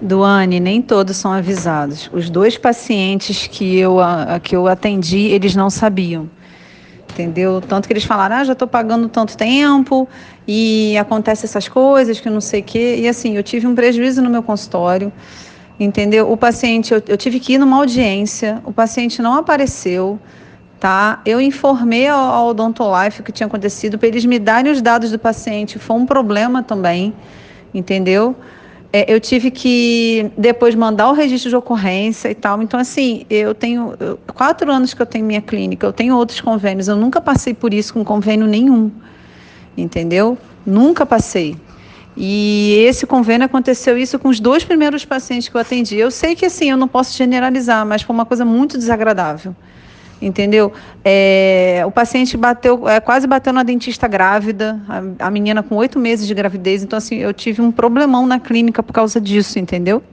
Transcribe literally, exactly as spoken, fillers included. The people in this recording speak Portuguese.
Duane, nem todos são avisados. Os dois pacientes que eu, a, que eu atendi, eles não sabiam, entendeu? Tanto que eles falaram, ah, já estou pagando tanto tempo e acontece essas coisas que eu não sei o quê. E assim, eu tive um prejuízo no meu consultório, entendeu? O paciente, eu, eu tive que ir numa audiência, o paciente não apareceu, tá? Eu informei ao, ao Odontolife o que tinha acontecido para eles me darem os dados do paciente. Foi um problema também, entendeu? É, eu tive que depois mandar o registro de ocorrência e tal. Então, assim, eu tenho eu- quatro anos que eu tenho minha clínica, eu tenho outros convênios, eu nunca passei por isso com convênio nenhum, entendeu? Nunca passei. E esse convênio aconteceu isso com os dois primeiros pacientes que eu atendi. Eu sei que, assim, eu não posso generalizar, mas foi uma coisa muito desagradável. Entendeu? É, o paciente bateu, é, quase bateu na dentista grávida, a, a menina com oito meses de gravidez. Então, assim, eu tive um problemão na clínica por causa disso, entendeu?